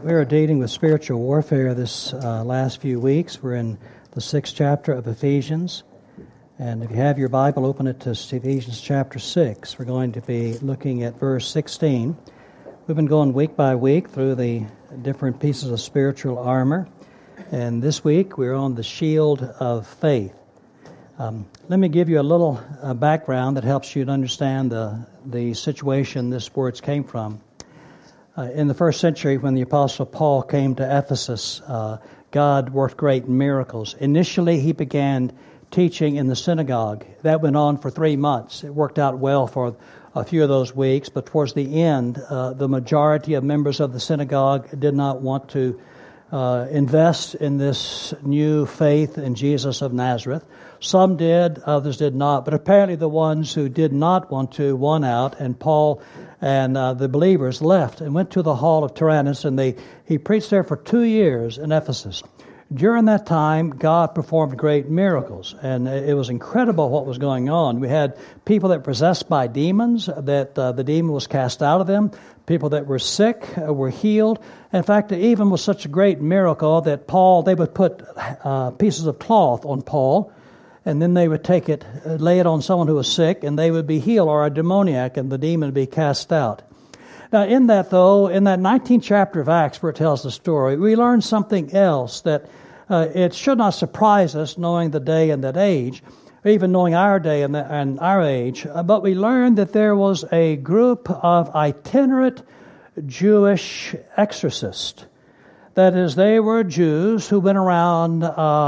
We are dealing with spiritual warfare this last few weeks. We're in the 6th chapter of Ephesians. And if you have your Bible, open it to Ephesians chapter 6. We're going to be looking at verse 16. We've been going week by week through the different pieces of spiritual armor. And this week we're on the shield of faith. Let me give you a little background that helps you to understand the situation this words came from. In the first century, when the Apostle Paul came to Ephesus, God worked great miracles. Initially, he began teaching in the synagogue. That went on for 3 months. It worked out well for a few of those weeks, but towards the end, the majority of members of the synagogue did not want to invest in this new faith in Jesus of Nazareth. Some did, others did not, but apparently the ones who did not want to won out, and Paul and the believers left and went to the hall of Tyrannus, and he preached there for 2 years in Ephesus. During that time, God performed great miracles, and it was incredible what was going on. We had people that were possessed by demons, that the demon was cast out of them. People that were sick were healed. In fact, it even was such a great miracle that they would put pieces of cloth on Paul, and then they would take it, lay it on someone who was sick, and they would be healed, or a demoniac, and the demon would be cast out. Now, in that 19th chapter of Acts where it tells the story, we learn something else that it should not surprise us knowing the day and that age, or even knowing our day and our age, but we learned that there was a group of itinerant Jewish exorcists. That is, they were Jews who went around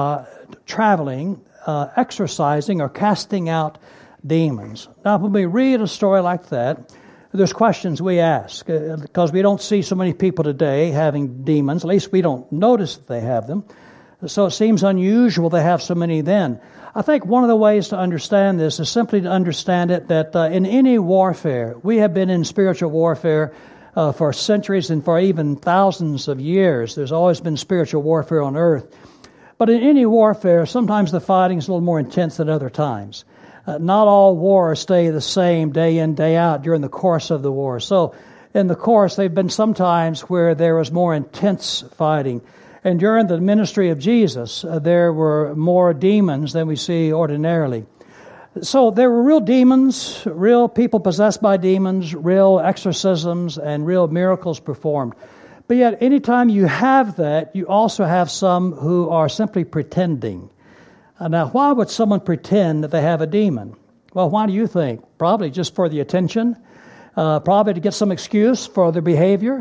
traveling, exorcising or casting out demons. Now, when we read a story like that, there's questions we ask, because we don't see so many people today having demons. At least we don't notice that they have them. So it seems unusual to have so many then. I think one of the ways to understand this is simply to understand it that in any warfare, we have been in spiritual warfare for centuries and for even thousands of years. There's always been spiritual warfare on earth. But in any warfare, sometimes the fighting is a little more intense than other times. Not all wars stay the same day in, day out during the course of the war. So in the course, there have been some times where there was more intense fighting. And during the ministry of Jesus, there were more demons than we see ordinarily. So there were real demons, real people possessed by demons, real exorcisms, and real miracles performed. But yet, anytime you have that, you also have some who are simply pretending. Now, why would someone pretend that they have a demon? Well, why do you think? Probably just for the attention, probably to get some excuse for their behavior,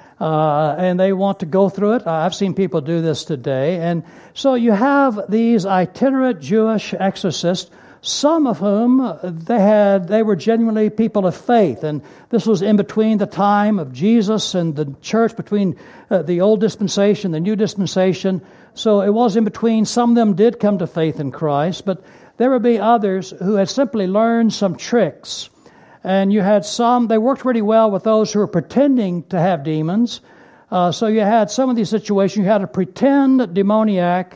and they want to go through it. I've seen people do this today. And so you have these itinerant Jewish exorcists, some of whom they were genuinely people of faith. And this was in between the time of Jesus and the church, between the old dispensation, the new dispensation. So it was in between. Some of them did come to faith in Christ, but there would be others who had simply learned some tricks. And you had some, they worked really well with those who were pretending to have demons. So you had some of these situations. You had a pretend demoniac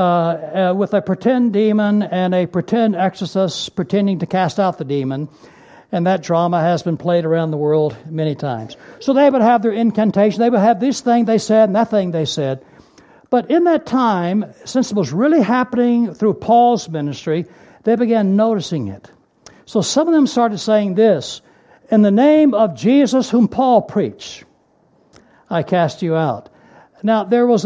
with a pretend demon and a pretend exorcist pretending to cast out the demon. And that drama has been played around the world many times. So they would have their incantation. They would have this thing they said and that thing they said. But in that time, since it was really happening through Paul's ministry, they began noticing it. So some of them started saying this: "In the name of Jesus whom Paul preached, I cast you out." Now, there was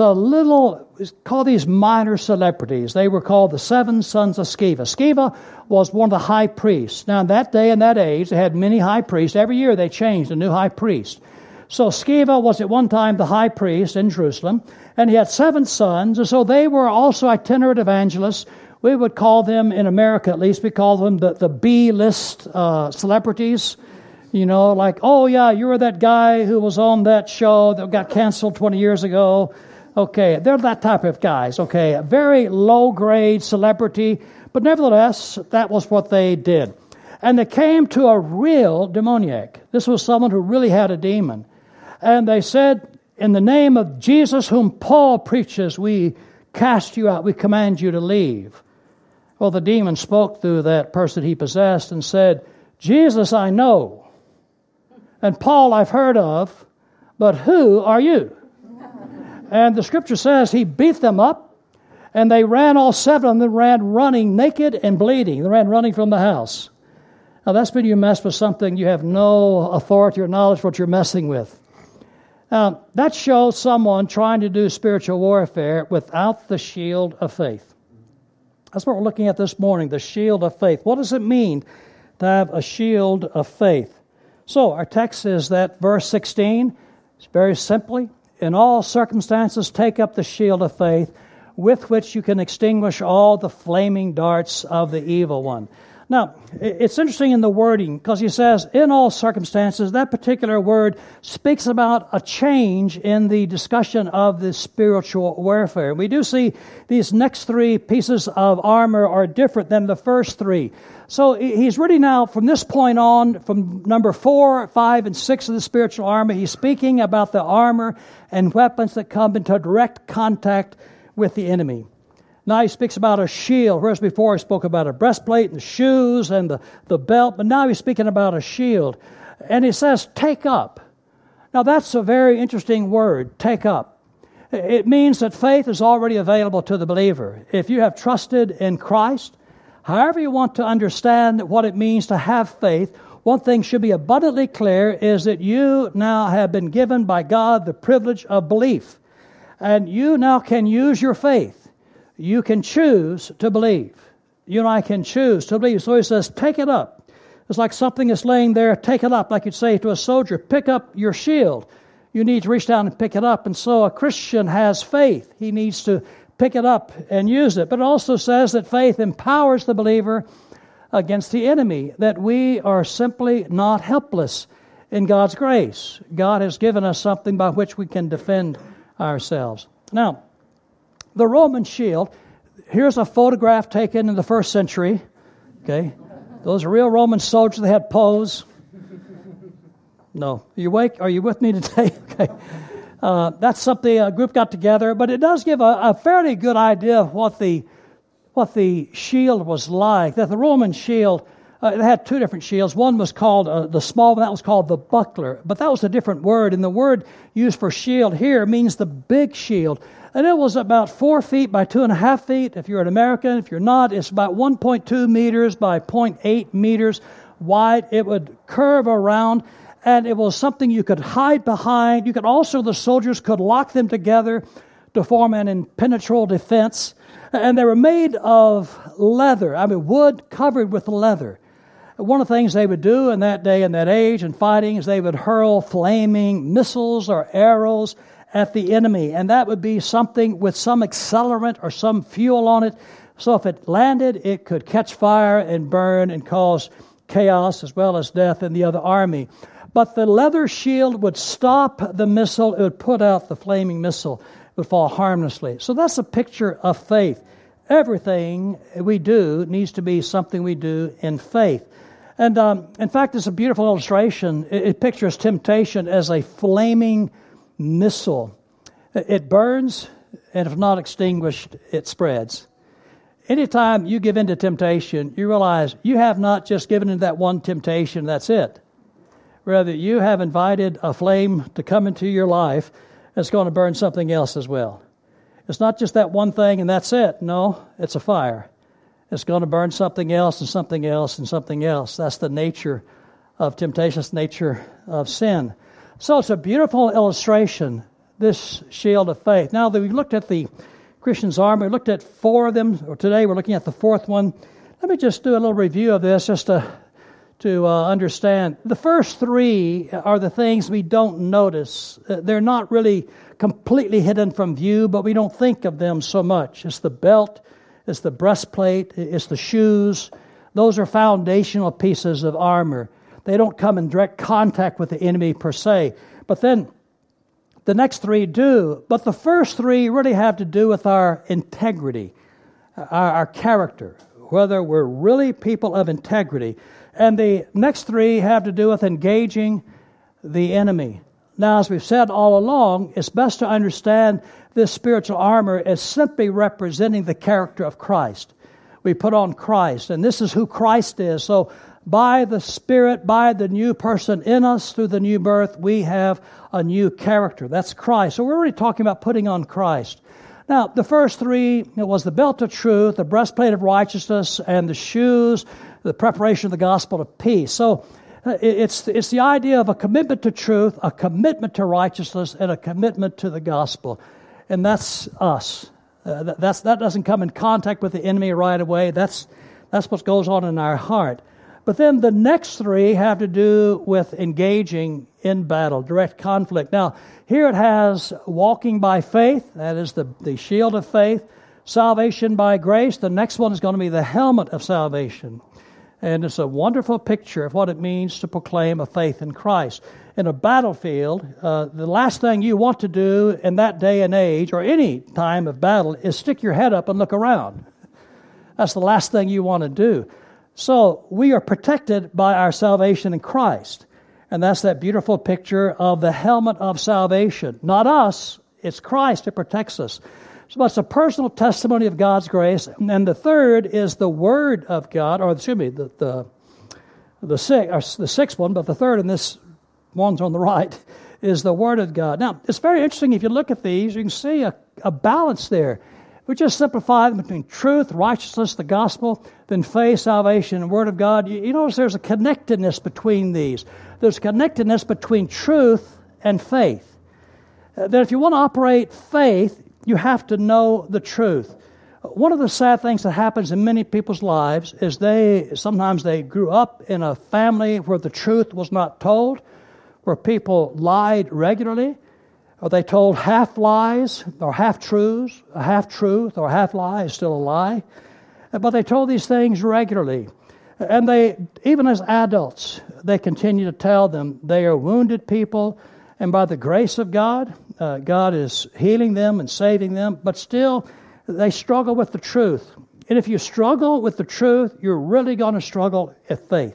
called these minor celebrities. They were called the 7 sons of Sceva. Sceva was one of the high priests. Now, in that day and that age, they had many high priests. Every year they changed a new high priest. So Sceva was at one time the high priest in Jerusalem, and he had 7 sons, and so they were also itinerant evangelists. We would call them, in America at least, we call them the B-list celebrities. You know, like, oh yeah, you were that guy who was on that show that got canceled 20 years ago. Okay, they're that type of guys, okay. A very low-grade celebrity, but nevertheless, that was what they did. And they came to a real demoniac. This was someone who really had a demon. And they said, "In the name of Jesus whom Paul preaches, we cast you out, we command you to leave." Well, the demon spoke through that person he possessed and said, "Jesus I know, and Paul I've heard of, but who are you?" And the scripture says he beat them up, and they ran, all 7 of them ran running naked and bleeding. They ran running from the house. Now that's when you mess with something you have no authority or knowledge what you're messing with. That shows someone trying to do spiritual warfare without the shield of faith. That's what we're looking at this morning, the shield of faith. What does it mean to have a shield of faith? So our text is that verse 16. It's very simply, in all circumstances, take up the shield of faith with which you can extinguish all the flaming darts of the evil one. Now, it's interesting in the wording because he says, in all circumstances, that particular word speaks about a change in the discussion of the spiritual warfare. We do see these next 3 pieces of armor are different than the first 3. So he's really now, from this point on, from number 4, 5, and 6 of the spiritual armor, he's speaking about the armor and weapons that come into direct contact with the enemy. Now he speaks about a shield, whereas before he spoke about a breastplate and the shoes and the belt, but now he's speaking about a shield. And he says, take up. Now that's a very interesting word, take up. It means that faith is already available to the believer. If you have trusted in Christ, however you want to understand what it means to have faith, one thing should be abundantly clear is that you now have been given by God the privilege of belief. And you now can use your faith. You can choose to believe. You and I can choose to believe. So he says, take it up. It's like something is laying there, take it up. Like you'd say to a soldier, pick up your shield. You need to reach down and pick it up. And so a Christian has faith. He needs to pick it up and use it. But it also says that faith empowers the believer against the enemy, that we are simply not helpless in God's grace. God has given us something by which we can defend ourselves. Now, the Roman shield, here's a photograph taken in the 1st century. Okay, those are real Roman soldiers. They had pose. No, are you awake? Are you with me today? Okay, that's something a group got together, but it does give a fairly good idea of what the shield was like. That the Roman shield, it had 2 different shields. One was called the small one. That was called the buckler, but that was a different word. And the word used for shield here means the big shield. And it was about 4 feet by 2.5 feet. If you're an American, if you're not, it's about 1.2 meters by 0.8 meters wide. It would curve around, and it was something you could hide behind. You could also, the soldiers could lock them together to form an impenetrable defense. And they were made of leather, wood covered with leather. One of the things they would do in that day and that age in fighting is they would hurl flaming missiles or arrows at the enemy, and that would be something with some accelerant or some fuel on it. So if it landed, it could catch fire and burn and cause chaos as well as death in the other army. But the leather shield would stop the missile. It would put out the flaming missile. It would fall harmlessly. So that's a picture of faith. Everything we do needs to be something we do in faith. And in fact, it's a beautiful illustration. It pictures temptation as a flaming missile. It burns, and if not extinguished, it spreads. Anytime you give in to temptation, you realize you have not just given in that one temptation, that's it. Rather, you have invited a flame to come into your life that's going to burn something else as well. It's not just that one thing and that's it. No, it's a fire. It's going to burn something else and something else and something else. That's the nature of temptation. It's the nature of sin. So it's a beautiful illustration, this shield of faith. Now that we looked at the Christian's armor, we looked at 4 of them, or today we're looking at the 4th one. Let me just do a little review of this just to understand. The first 3 are the things we don't notice. They're not really completely hidden from view, but we don't think of them so much. It's the belt, it's the breastplate, it's the shoes. Those are foundational pieces of armor. They don't come in direct contact with the enemy per se. But then the next 3 do. But the first 3 really have to do with our integrity, our character, whether we're really people of integrity. And the next 3 have to do with engaging the enemy. Now, as we've said all along, it's best to understand this spiritual armor as simply representing the character of Christ. We put on Christ, and this is who Christ is. So by the Spirit, by the new person in us through the new birth, we have a new character. That's Christ. So we're already talking about putting on Christ. Now, the first three was the belt of truth, the breastplate of righteousness, and the shoes, the preparation of the gospel of peace. So it's the idea of a commitment to truth, a commitment to righteousness, and a commitment to the gospel. And that's us. That doesn't come in contact with the enemy right away. That's what goes on in our heart. But then the next three have to do with engaging in battle, direct conflict. Now, here it has walking by faith, that is the shield of faith, salvation by grace. The next one is going to be the helmet of salvation. And it's a wonderful picture of what it means to proclaim a faith in Christ. In a battlefield, the last thing you want to do in that day and age, or any time of battle, is stick your head up and look around. That's the last thing you want to do. So we are protected by our salvation in Christ. And that's that beautiful picture of the helmet of salvation. Not us, it's Christ who protects us. So it's a personal testimony of God's grace. And the third is the Word of God, or excuse me, the sixth one, but the third, and this one's on the right, is the Word of God. Now, it's very interesting. If you look at these, you can see a balance there. We just simplify them between truth, righteousness, the gospel, then faith, salvation, and Word of God. You notice there's a connectedness between these. There's a connectedness between truth and faith. That if you want to operate faith, you have to know the truth. One of the sad things that happens in many people's lives is sometimes they grew up in a family where the truth was not told, where people lied regularly, or they told half lies or half truths. A half truth or half lie is still a lie. But they told these things regularly. And they, even as adults, they continue to tell them. They are wounded people, and by the grace of God, God is healing them and saving them, but still they struggle with the truth. And if you struggle with the truth, you're really going to struggle at faith.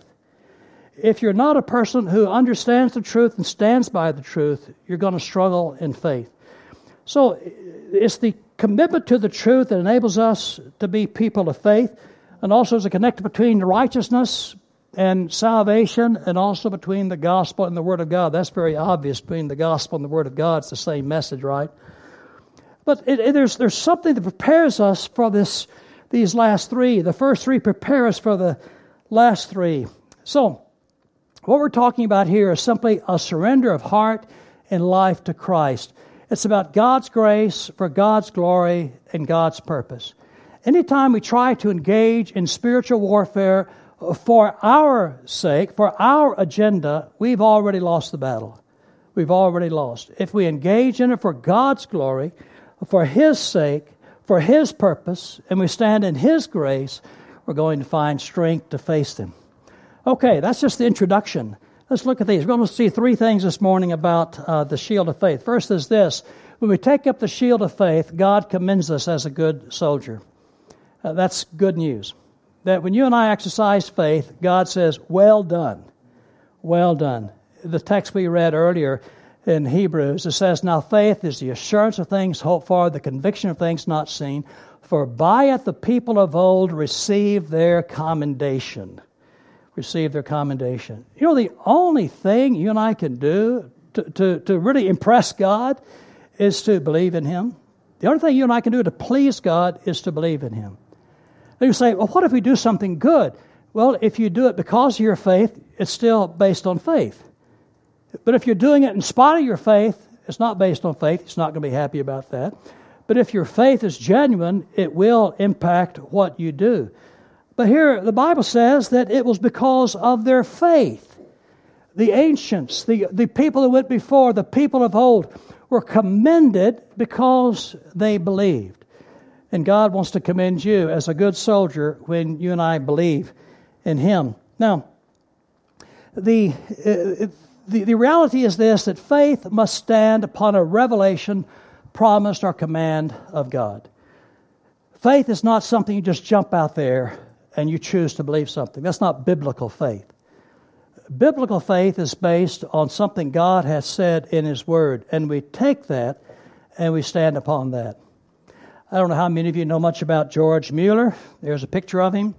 If you're not a person who understands the truth and stands by the truth, you're going to struggle in faith. So it's the commitment to the truth that enables us to be people of faith, and also is a connection between righteousness and salvation, and also between the gospel and the Word of God. That's very obvious. Between the gospel and the Word of God, it's the same message, right? But there's something that prepares us for these last three. The first three prepare us for the last three. So what we're talking about here is simply a surrender of heart and life to Christ. It's about God's grace for God's glory and God's purpose. Anytime we try to engage in spiritual warfare for our sake, for our agenda, we've already lost the battle. We've already lost. If we engage in it for God's glory, for His sake, for His purpose, and we stand in His grace, we're going to find strength to face them. Okay, that's just the introduction. Let's look at these. We're going to see three things this morning about the shield of faith. First is this. When we take up the shield of faith, God commends us as a good soldier. That's good news. That when you and I exercise faith, God says, well done. Well done. The text we read earlier in Hebrews, it says, now faith is the assurance of things hoped for, the conviction of things not seen. For by it the people of old received their commendation. Received their commendation. You know, the only thing you and I can do to really impress God is to believe in Him. The only thing you and I can do to please God is to believe in Him. And you say, well, what if we do something good? Well, if you do it because of your faith, it's still based on faith. But if you're doing it in spite of your faith, it's not based on faith. It's not going to be happy about that. But if your faith is genuine, it will impact what you do. But here, the Bible says that it was because of their faith. The ancients, the people that went before, the people of old, were commended because they believed. And God wants to commend you as a good soldier when you and I believe in Him. Now, the reality is this, that faith must stand upon a revelation, promised, or command of God. Faith is not something you just jump out there and you choose to believe something. That's not biblical faith. Biblical faith is based on something God has said in His Word, and we take that and we stand upon that. I don't know how many of you know much about George Mueller. There's a picture of him.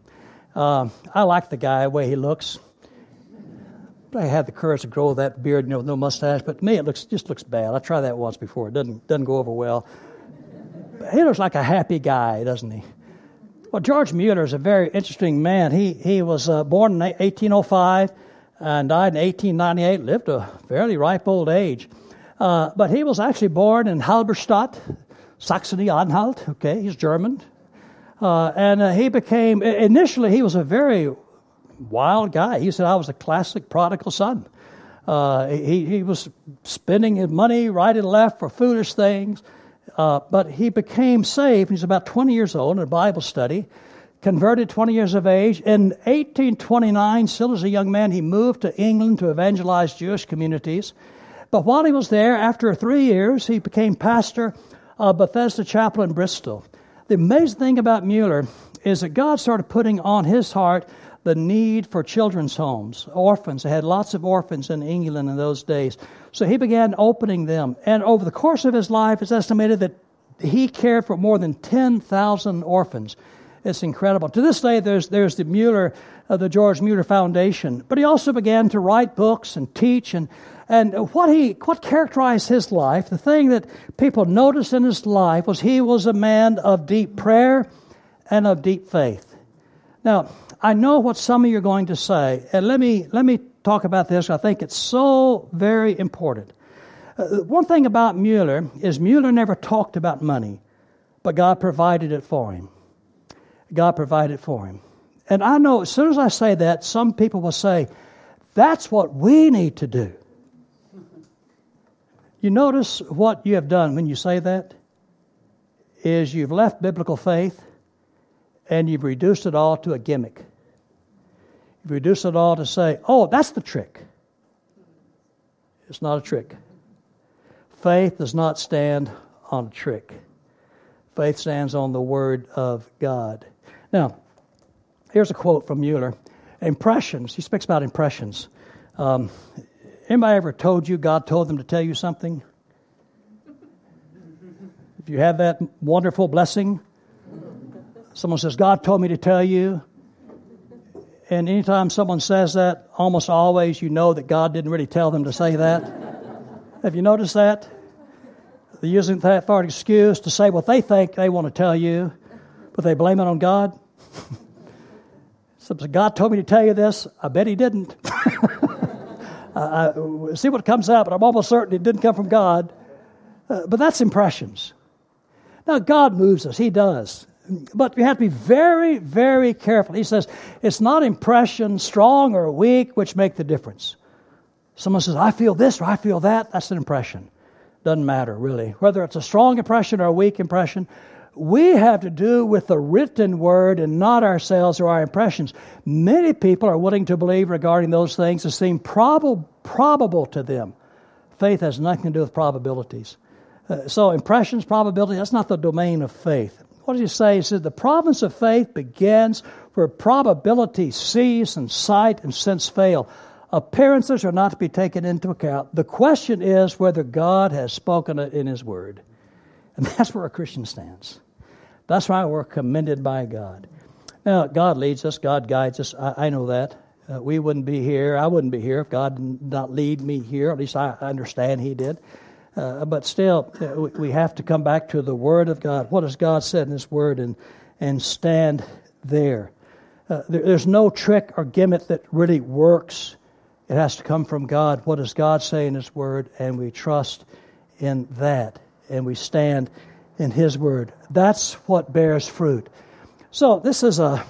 I like the guy, the way he looks. I had the courage to grow that beard, no mustache, but to me it just looks bad. I tried that once before. It doesn't go over well. But he looks like a happy guy, doesn't he? Well, George Mueller is a very interesting man. He was born in 1805 and died in 1898, lived a fairly ripe old age. But he was actually born in Halberstadt, Saxony-Anhalt. Okay, he's German. And he became, initially he was a very wild guy. He said, I was a classic prodigal son. He was spending his money right and left for foolish things. But he became saved. He's about 20 years old in a Bible study, converted 20 years of age. In 1829, still as a young man, he moved to England to evangelize Jewish communities. But while he was there, after 3 years, he became pastor of Bethesda Chapel in Bristol. The amazing thing about Mueller is that God started putting on his heart the need for children's homes, orphans. They had lots of orphans in England in those days. So he began opening them. And over the course of his life, it's estimated that he cared for more than 10,000 orphans. It's incredible. To this day, there's the Mueller, the George Mueller Foundation. But he also began to write books and teach. And what characterized his life, the thing that people noticed in his life, was he was a man of deep prayer and of deep faith. Now, I know what some of you are going to say, and let me talk about this. I think it's so very important. One thing about Mueller is Mueller never talked about money, but God provided it for him. God provided for him. And I know as soon as I say that, some people will say, that's what we need to do. You notice what you have done when you say that is you've left biblical faith and you've reduced it all to a gimmick. You've reduced it all to say, oh, that's the trick. It's not a trick. Faith does not stand on a trick. Faith stands on the Word of God. Now, here's a quote from Mueller. Impressions. He speaks about impressions. Anybody ever told you God told them to tell you something? If you have that wonderful blessing, someone says, God told me to tell you. And anytime someone says that, almost always you know that God didn't really tell them to say that. Have you noticed that? They're using that for an excuse to say what they think they want to tell you, but they blame it on God. So God told me to tell you this. I bet he didn't. See what comes out, but I'm almost certain it didn't come from God. But that's impressions. Now, God moves us. He does. But you have to be very, very careful. He says, it's not impressions, strong or weak, which make the difference. Someone says, I feel this or I feel that. That's an impression. Doesn't matter, really. Whether it's a strong impression or a weak impression, we have to do with the written word and not ourselves or our impressions. Many people are willing to believe regarding those things that seem probable to them. Faith has nothing to do with probabilities. So impressions, probability, that's not the domain of faith. What does he say? He says, the province of faith begins where probability cease and sight and sense fail. Appearances are not to be taken into account. The question is whether God has spoken it in His Word. And that's where a Christian stands. That's why we're commended by God. Now, God leads us. God guides us. I know that. We wouldn't be here. I wouldn't be here if God did not lead me here. At least I understand He did. But still, we have to come back to the Word of God. What has God said in His Word and stand there. There's no trick or gimmick that really works. It has to come from God. What does God say in His Word? And we trust in that. And we stand in His Word. That's what bears fruit. So this is a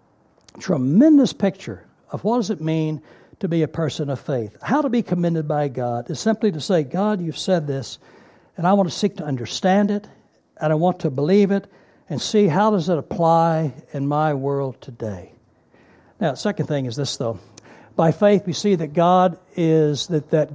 tremendous picture of what does it mean to be a person of faith. How to be commended by God is simply to say, God, you've said this, and I want to seek to understand it, and I want to believe it, and see how does it apply in my world today. Now, the second thing is this, though. By faith, we see that God is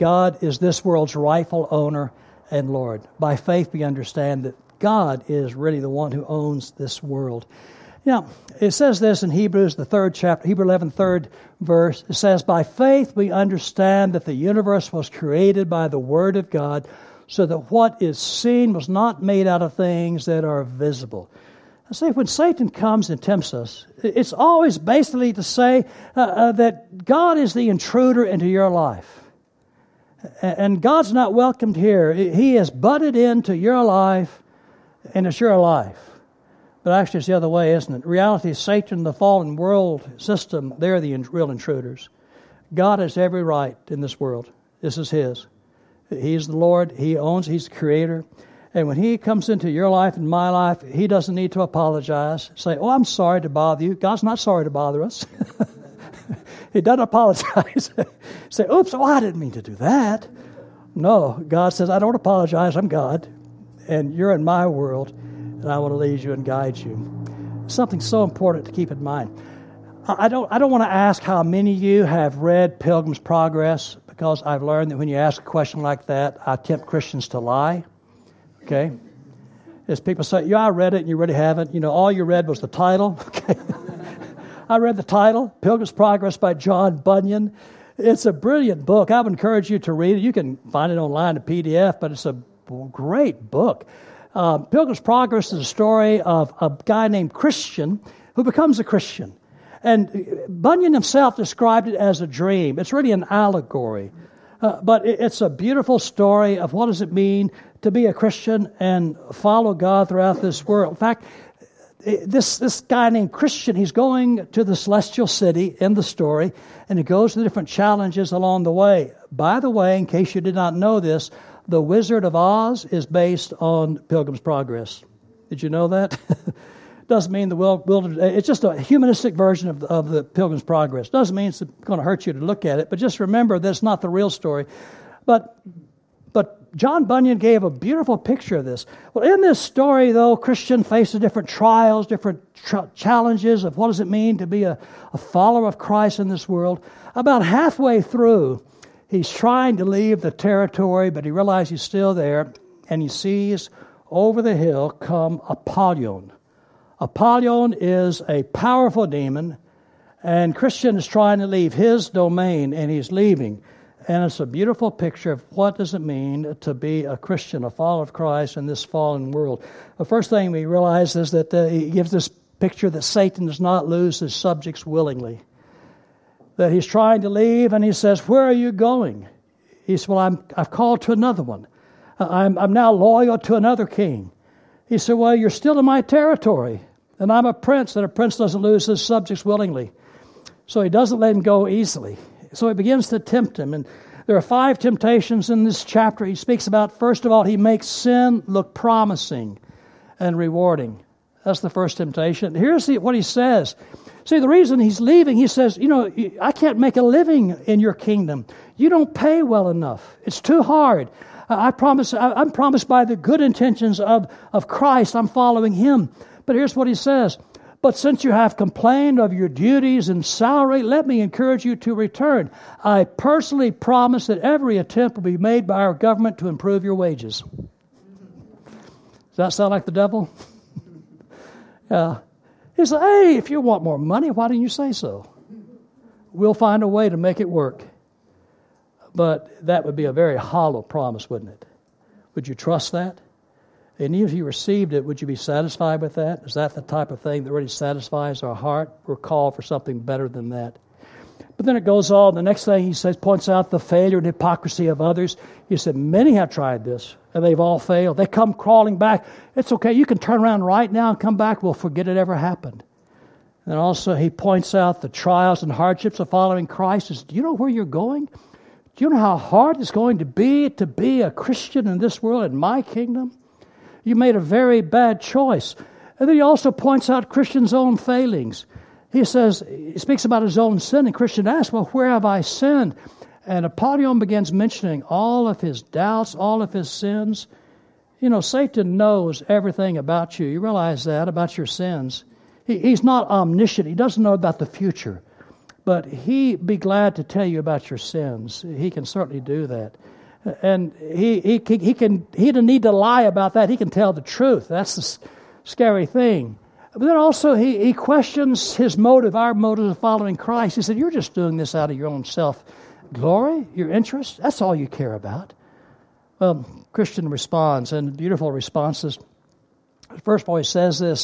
this world's rightful owner and Lord. By faith, we understand that God is really the one who owns this world. Now, it says this in Hebrews, the 3rd chapter, Hebrews 11, 3rd verse. It says, by faith we understand that the universe was created by the Word of God, so that what is seen was not made out of things that are visible. See, when Satan comes and tempts us, it's always basically to say that God is the intruder into your life. And God's not welcomed here. He has butted into your life, and it's your life. But actually, it's the other way, isn't it? In reality, Satan, the fallen world system, they're the real intruders. God has every right in this world. This is His. He's the Lord. He owns. He's the Creator. And when He comes into your life and my life, He doesn't need to apologize. Say, oh, I'm sorry to bother you. God's not sorry to bother us. He doesn't apologize. Say, oops, I didn't mean to do that. No, God says, I don't apologize. I'm God. And you're in my world, and I want to lead you and guide you. Something so important to keep in mind. I don't want to ask how many of you have read Pilgrim's Progress, because I've learned that when you ask a question like that, I tempt Christians to lie. Okay? As people say, yeah, I read it, and you really haven't. You know, all you read was the title. Okay? I read the title, Pilgrim's Progress by John Bunyan. It's a brilliant book. I would encourage you to read it. You can find it online, a PDF, but it's a great book. Pilgrim's Progress is a story of a guy named Christian who becomes a Christian. And Bunyan himself described it as a dream. It's really an allegory. But it's a beautiful story of what does it mean to be a Christian and follow God throughout this world. In fact, this guy named Christian, he's going to the celestial city in the story, and he goes to different challenges along the way. By the way, in case you did not know this, The Wizard of Oz is based on Pilgrim's Progress. Did you know that? Doesn't mean the wilderness. It's just a humanistic version of the Pilgrim's Progress. Doesn't mean it's going to hurt you to look at it, but just remember that's not the real story. But John Bunyan gave a beautiful picture of this. Well, in this story, though, Christian faces different trials, different challenges of what does it mean to be a follower of Christ in this world. About halfway through, he's trying to leave the territory, but he realizes he's still there, and he sees over the hill come Apollyon. Apollyon is a powerful demon, and Christian is trying to leave his domain, and he's leaving. And it's a beautiful picture of what does it mean to be a Christian, a follower of Christ in this fallen world. The first thing we realize is that he gives this picture that Satan does not lose his subjects willingly. That he's trying to leave, and he says, where are you going? He says, well, I've called to another one. I'm now loyal to another king. He said, well, you're still in my territory, and I'm a prince, and a prince doesn't lose his subjects willingly. So he doesn't let him go easily. So he begins to tempt him. And there are 5 temptations in this chapter he speaks about. First of all, he makes sin look promising and rewarding. That's the first temptation. Here's what he says. See, the reason he's leaving, he says, I can't make a living in your kingdom. You don't pay well enough. It's too hard. I'm promised by the good intentions of Christ. I'm following Him. But here's what he says. But since you have complained of your duties and salary, let me encourage you to return. I personally promise that every attempt will be made by our government to improve your wages. Does that sound like the devil? He said, hey, if you want more money, why didn't you say so? We'll find a way to make it work. But that would be a very hollow promise, wouldn't it? Would you trust that? And even if you received it, would you be satisfied with that? Is that the type of thing that really satisfies our heart? We're called for something better than that. But then it goes on. The next thing he says, points out the failure and hypocrisy of others. He said, many have tried this, and they've all failed. They come crawling back. It's okay. You can turn around right now and come back. We'll forget it ever happened. And also he points out the trials and hardships of following Christ. He says, do you know where you're going? Do you know how hard it's going to be a Christian in this world, in my kingdom? You made a very bad choice. And then he also points out Christian's own failings. He speaks about his own sin, and Christian asks, well, where have I sinned? And Apollyon begins mentioning all of his doubts, all of his sins. Satan knows everything about you. You realize that, about your sins. He's not omniscient. He doesn't know about the future. But he'd be glad to tell you about your sins. He can certainly do that. And he doesn't need to lie about that. He can tell the truth. That's the scary thing. But then also he questions his motive, our motive of following Christ. He said, you're just doing this out of your own self-glory, your interest. That's all you care about. Well, Christian responds, and beautiful responses. First of all, he says this,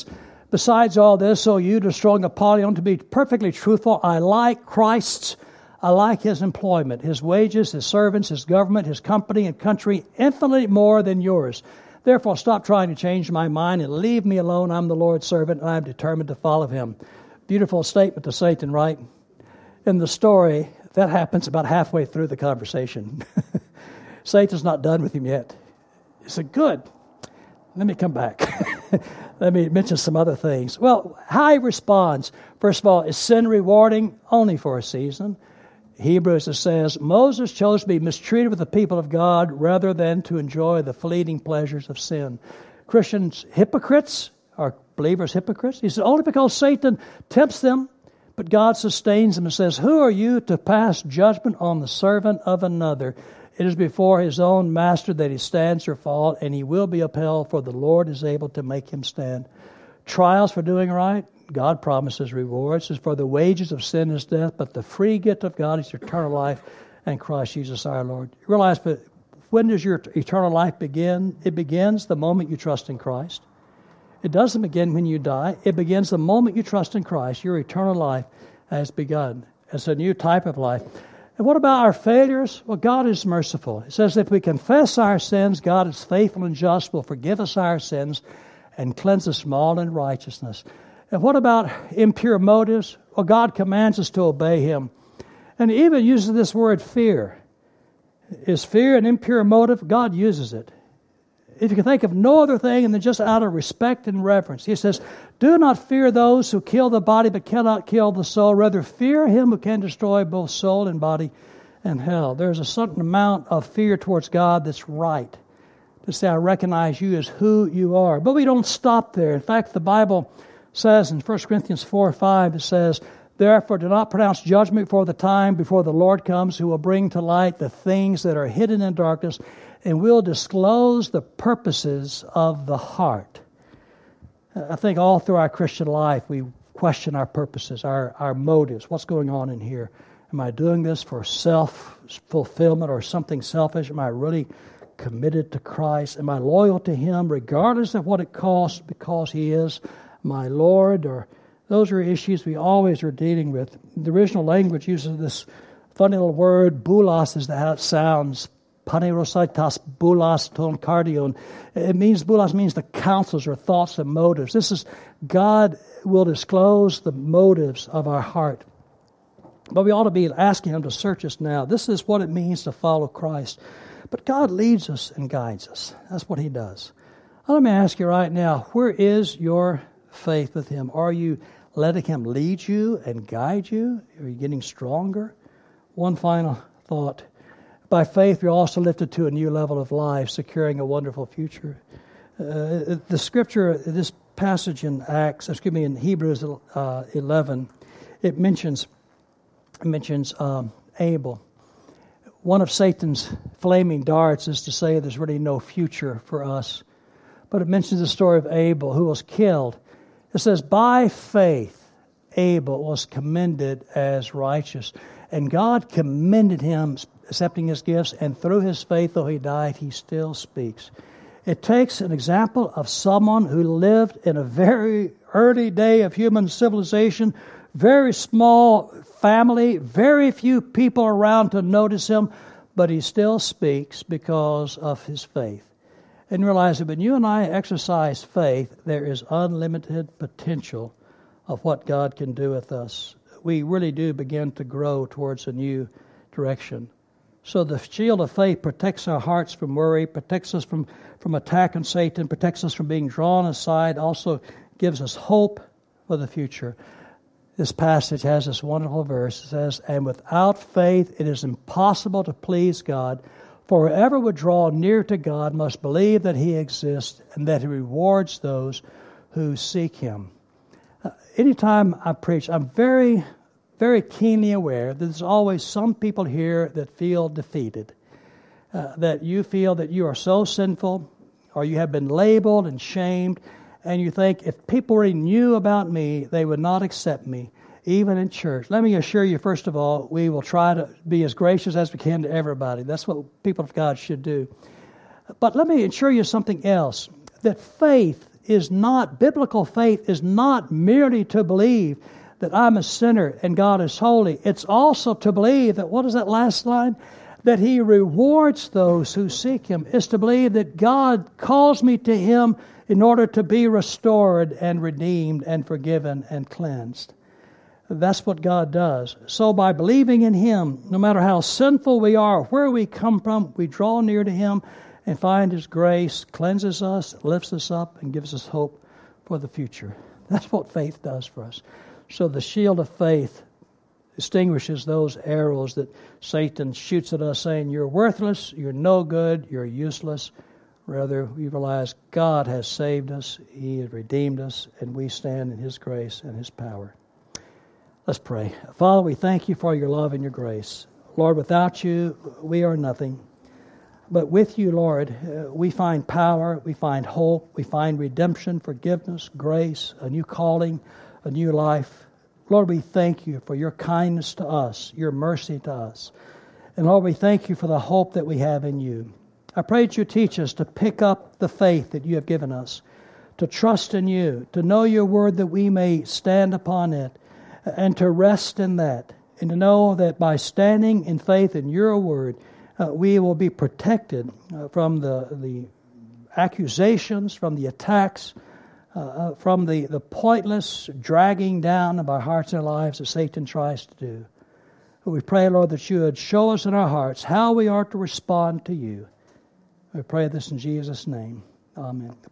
Besides all this, O you destroying Apollyon, to be perfectly truthful, I like Christ's, I like his employment, his wages, his servants, his government, his company and country, infinitely more than yours. Therefore, stop trying to change my mind and leave me alone. I'm the Lord's servant, and I am determined to follow him. Beautiful statement to Satan, right? In the story, that happens about halfway through the conversation. Satan's not done with him yet. He said, good. Let me come back. Let me mention some other things. Well, how he responds. First of all, is sin rewarding? Only for a season. Hebrews, it says, Moses chose to be mistreated with the people of God rather than to enjoy the fleeting pleasures of sin. Christians, hypocrites? Are believers hypocrites? He said, only because Satan tempts them, but God sustains them and says, who are you to pass judgment on the servant of another? It is before his own master that he stands or falls, and he will be upheld, for the Lord is able to make him stand. Trials for doing right, God promises rewards. As for the wages of sin is death, but the free gift of God is eternal life in Christ Jesus our Lord. You realize, but when does your eternal life begin? It begins the moment you trust in Christ. It doesn't begin when you die. It begins the moment you trust in Christ. Your eternal life has begun. It's a new type of life. And what about our failures? Well, God is merciful. It says if we confess our sins, God is faithful and just, will forgive us our sins and cleanse us from all unrighteousness. And what about impure motives? Well, God commands us to obey him. And he even uses this word fear. Is fear an impure motive? God uses it. If you can think of no other thing than just out of respect and reverence. He says, do not fear those who kill the body but cannot kill the soul. Rather, fear him who can destroy both soul and body in hell. There's a certain amount of fear towards God that's right. To say, I recognize you as who you are. But we don't stop there. In fact, the Bible says in 1 Corinthians 4:5, it says, therefore do not pronounce judgment before the time, before the Lord comes, who will bring to light the things that are hidden in darkness, and will disclose the purposes of the heart. I think all through our Christian life, we question our purposes, our motives. What's going on in here? Am I doing this for self-fulfillment or something selfish? Am I really committed to Christ? Am I loyal to him regardless of what it costs because he is my Lord? Or those are issues we always are dealing with. The original language uses this funny little word, boulos, is how it sounds. Panerosaitas boulos ton cardion. Boulos means the counsels or thoughts and motives. This is, God will disclose the motives of our heart. But we ought to be asking him to search us now. This is what it means to follow Christ. But God leads us and guides us. That's what he does. Now, let me ask you right now, where is your faith with him? Are you letting him lead you and guide you? Are you getting stronger? One final thought. By faith, we're also lifted to a new level of life, securing a wonderful future. The scripture, this passage in in Hebrews 11, it mentions Abel. One of Satan's flaming darts is to say there's really no future for us. But it mentions the story of Abel, who was killed. It says, by faith, Abel was commended as righteous. And God commended him, accepting his gifts, and through his faith, though he died, he still speaks. It takes an example of someone who lived in a very early day of human civilization, very small family, very few people around to notice him, but he still speaks because of his faith. And realize that when you and I exercise faith, there is unlimited potential of what God can do with us. We really do begin to grow towards a new direction. So the shield of faith protects our hearts from worry, protects us from attack on Satan, protects us from being drawn aside, also gives us hope for the future. This passage has this wonderful verse. It says, and without faith it is impossible to please God, for whoever would draw near to God must believe that he exists and that he rewards those who seek him. Anytime I preach, I'm very, very keenly aware that there's always some people here that feel defeated, that you feel that you are so sinful, or you have been labeled and shamed, and you think if people really knew about me, they would not accept me, even in church. Let me assure you, first of all, we will try to be as gracious as we can to everybody. That's what people of God should do. But let me assure you something else, that faith is not, biblical faith is not merely to believe that I'm a sinner and God is holy. It's also to believe that, what is that last line? That He rewards those who seek Him. It's to believe that God calls me to Him in order to be restored and redeemed and forgiven and cleansed. That's what God does. So by believing in Him, no matter how sinful we are, where we come from, we draw near to Him and find His grace, cleanses us, lifts us up, and gives us hope for the future. That's what faith does for us. So the shield of faith extinguishes those arrows that Satan shoots at us saying, you're worthless, you're no good, you're useless. Rather, we realize God has saved us, He has redeemed us, and we stand in His grace and His power. Let's pray. Father, we thank You for Your love and Your grace. Lord, without You, we are nothing. But with You, Lord, we find power, we find hope, we find redemption, forgiveness, grace, a new calling, a new life. Lord, we thank You for Your kindness to us, Your mercy to us. And Lord, we thank You for the hope that we have in You. I pray that You teach us to pick up the faith that You have given us, to trust in You, to know Your word that we may stand upon it, and to rest in that, and to know that by standing in faith in Your word, we will be protected from the accusations, from the attacks, from the pointless dragging down of our hearts and lives that Satan tries to do. But we pray, Lord, that You would show us in our hearts how we are to respond to You. We pray this in Jesus' name. Amen.